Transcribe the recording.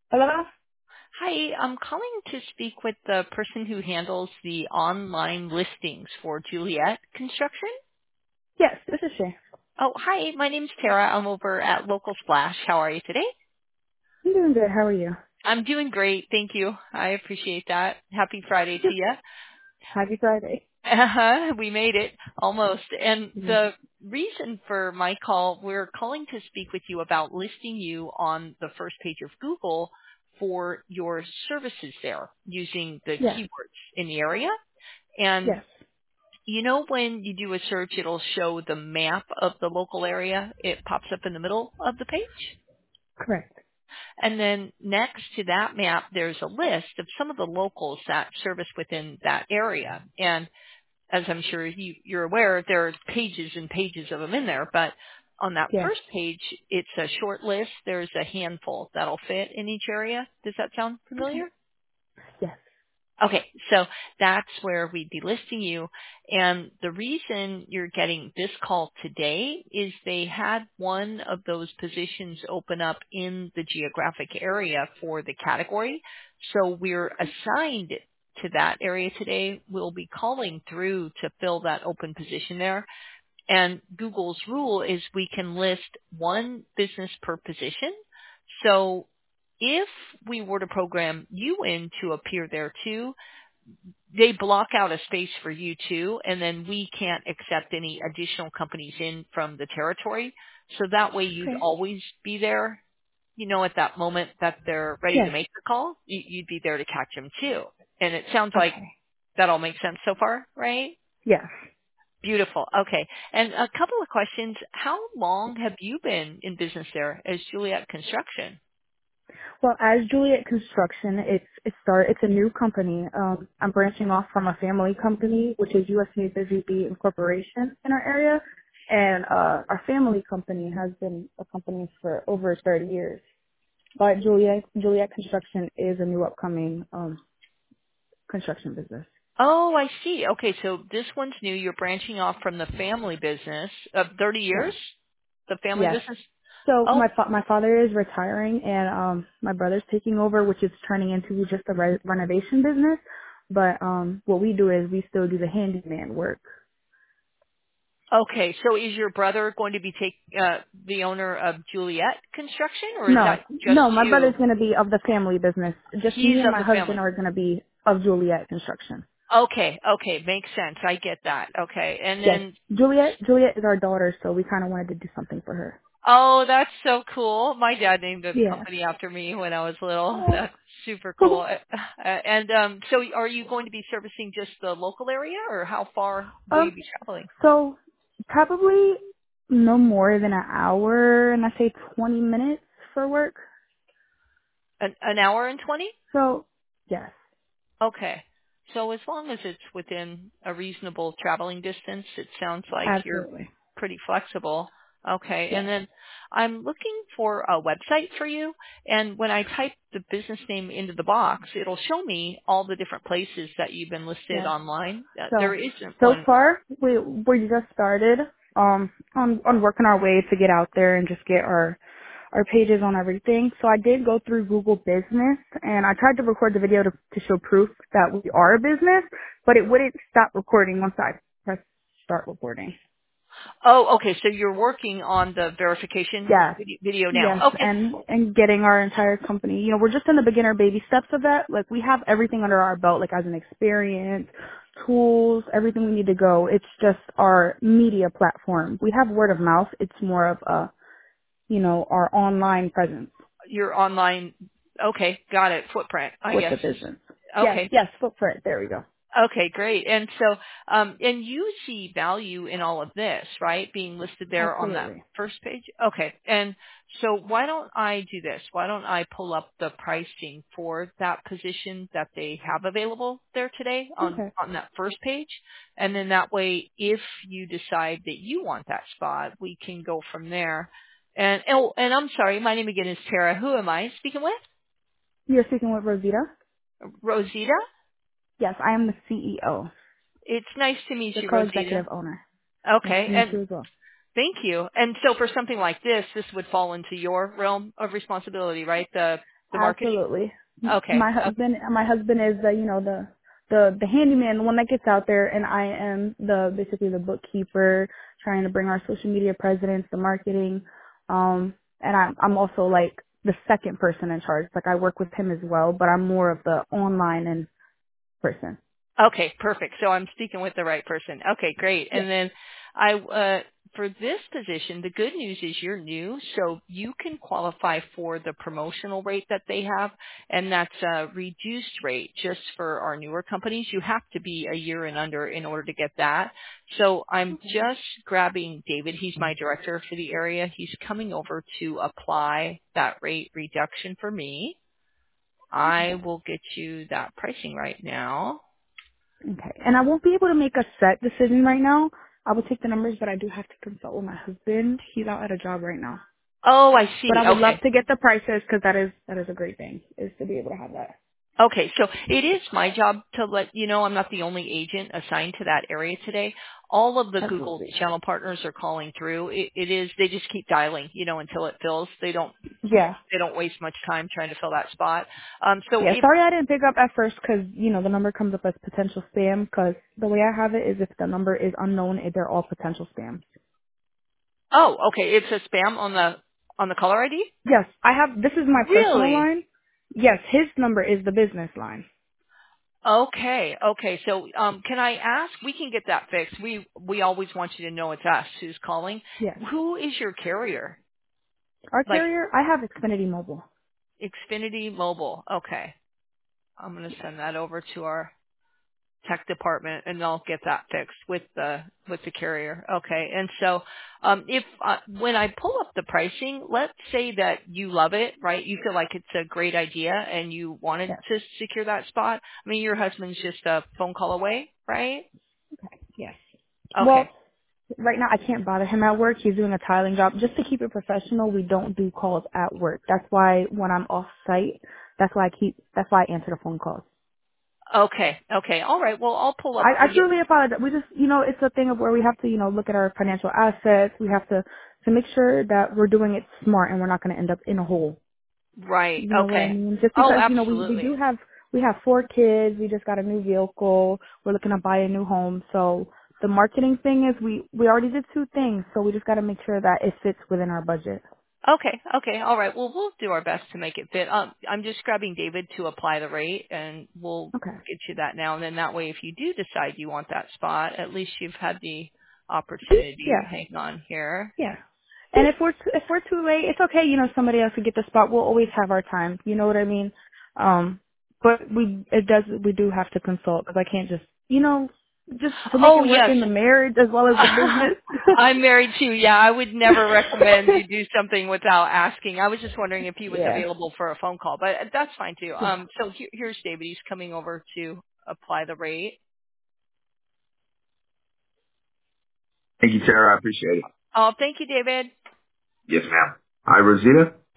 Hello? Hi, I'm calling to speak with the person who handles the online listings for Juliet Construction. Yes, this is she. Oh, hi, my name's Tara. I'm over at Local Splash. How are you today? I'm doing good. How are you? I'm doing great. Thank you. I appreciate that. Happy Friday to you. Happy Friday. Uh-huh, we made it almost. And Mhm. the reason for my call, we're calling to speak with you about listing you on the first page of Google for your services there using the Yes. keywords in the area. And Yes. you know when you do a search, it'll show the map of the local area. It pops up in the middle of the page. Correct. And then next to that map, there's a list of some of the locals that service within that area. And as I'm sure you're aware, there are pages and pages of them in there. But on that Yes. first page, it's a short list. There's a handful that'll fit in each area. Does that sound familiar? Yes. Okay, so that's where we'd be listing you. And the reason you're getting this call today is they had one of those positions open up in the geographic area for the category. So we're assigned to that area today. We'll be calling through to fill that open position there. And Google's rule is we can list one business per position. So if we were to program you in to appear there too, they block out a space for you too, and then we can't accept any additional companies in from the territory. So that way you'd Okay. always be there, at that moment that they're ready to Yes. make the call, you'd be there to catch them too. And it sounds like Okay. that all makes sense so far, right? Yes. Beautiful. Okay. And a couple of questions. How long have you been in business there as Juliet Construction? Well, as Juliet Construction, it's a new company. I'm branching off from a family company, which is US News VB Incorporation in our area. And our family company has been a company for over 30 years. But Juliet Construction is a new upcoming construction business. Oh, I see. Okay, so this one's new. You're branching off from the family business of 30 Yes. years? The family Yes. business? So Oh, my father is retiring, and my brother's taking over, which is turning into just a renovation business. But what we do is we still do the handyman work. okay. So is your brother going to be the owner of Juliet Construction, or is No, that just no, my you? brother's going to be of the family business. Just He's me and of my the husband family. are going to be of Juliet Construction. Okay, okay. Makes sense. I get that. Okay. And Yes, then, Juliet is our daughter, so we kind of wanted to do something for her. oh, that's so cool. My dad named a Yes. company after me when I was little. Oh. That's super cool. And so are you going to be servicing just the local area, or how far will um. you be traveling? So probably no more than an hour, and I say 20 minutes for work. An hour and 20? So yes, Okay. So as long as it's within a reasonable traveling distance, it sounds like you're absolutely. pretty flexible. Okay. And Yes. then I'm looking for a website for you. And when I type the business name into the box, it'll show me all the different places that you've been listed Yes. online. So There isn't so one. far we just started on working our way to get out there and just get our pages on everything. So I did go through Google Business and I tried to record the video to show proof that we are a business, but it wouldn't stop recording once I press start recording. Oh, okay. So you're working on the verification Yes. video Yes, now. Okay. and getting our entire company. You know, we're just in the beginner baby steps of that. Like we have everything under our belt, like as an experience, tools, everything we need to go. It's just our media platform. We have word of mouth. It's more of our online presence Your online. Okay. Got it. Footprint, I with guess the is. business. Yes, Okay. yes, footprint. There we go. Okay, great. And so, and you see value in all of this, right? Being listed there on that Absolutely. first page. Okay. And so why don't I do this? Why don't I pull up the pricing for that position that they have available there today Okay. on that first page? And then that way, if you decide that you want that spot, we can go from there. And I'm sorry, my name again is Tara. Who am I speaking with? You're speaking with Rosita? Rosita? Yes, I am the CEO, It's nice to meet the you, Rosita. co-executive owner. Nice Okay. to meet And you as well. thank you. And so for something like this would fall into your realm of responsibility, right? The the marketing? Absolutely. Okay. My husband is the, the handyman, the one that gets out there, and I am basically the bookkeeper, trying to bring our social media presence, the marketing, and I'm also like the second person in charge. Like I work with him as well, but I'm more of the online and person. Okay, perfect. So I'm speaking with the right person. Okay, great. Yes. And then for this position, the good news is you're new, so you can qualify for the promotional rate that they have, and that's a reduced rate just for our newer companies. You have to be a year and under in order to get that. So I'm just grabbing David. He's my director for the area. He's coming over to apply that rate reduction for me. I will get you that pricing right now. Okay. And I won't be able to make a set decision right now. I will take the numbers, but I do have to consult with my husband. He's out at a job right now. Oh, I But see. I would love Okay. to get the prices because that is a great thing, is to be able to have that. Okay. So it is my job to let you know I'm not the only agent assigned to that area today. All of the Google Absolutely. channel partners are calling through. It is, they just keep dialing, until it fills. Yeah. They don't waste much time trying to fill that spot. So Yeah. if, Sorry I didn't pick up at first because, the number comes up as potential spam because the way I have it is if the number is unknown, they're all potential spam. oh, okay. It's a spam on the caller ID? Yes. This is my personal Really? line. Yes. His number is the business line. Okay. Okay. So, can I ask, we can get that fixed. We always want you to know it's us who's calling. Yes. Who is your carrier? Our Like carrier, I have Xfinity Mobile. Xfinity Mobile. Okay. I'm going to send that over to our tech department and they'll get that fixed with the carrier. Okay. And so, if, when I pull up the pricing, let's say that you love it, right? You feel like it's a great idea and you wanted Yes. to secure that spot. I mean, your husband's just a phone call away, right? Yes. Okay. Well, right now I can't bother him at work. He's doing a tiling job. Just to keep it professional, we don't do calls at work. That's why when I'm off site, that's why I answer the phone calls. Okay. Okay. All right. Well, I'll pull up I the, truly apologize. We just, it's a thing of where we have to, look at our financial assets. We have to make sure that we're doing it smart and we're not going to end up in a hole. right. You know what I Okay. mean? Just Oh, because, absolutely. we have 4 kids. We just got a new vehicle. We're looking to buy a new home. So the marketing thing is we already did 2 things. So we just got to make sure that it fits within our budget. Okay. Okay. All right. Well, we'll do our best to make it fit. I'm just grabbing David to apply the rate, and we'll Okay. get you that now. And then that way, if you do decide you want that spot, at least you've had the opportunity. Yeah. Hang on here. Yeah. And if we're too late, it's okay. Somebody else could get the spot. We'll always have our time. You know what I mean? But we do have to consult because I can't just, just to make Oh it work yes. in the marriage as well as the business. I'm married too. Yeah, I would never recommend you do something without asking. I was just wondering if he was Yeah. available for a phone call, but that's fine too. Yeah. So here's David. He's coming over to apply the rate. Thank you, Tara. I appreciate it. Oh, thank you, David. Yes, ma'am. Hi, Rosita.